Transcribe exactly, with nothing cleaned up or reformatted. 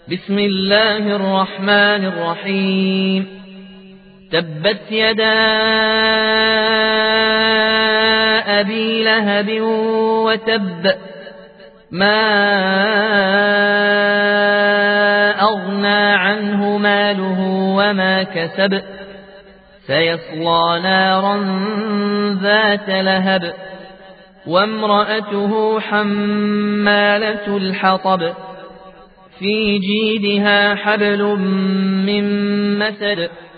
بسم الله الرحمن الرحيم. تبت يدا أبي لهب وتب، ما أغنى عنه ماله وما كسب، سيصلى نارا ذات لهب، وامرأته حمالة الحطب، في جيدها حبل من مسد.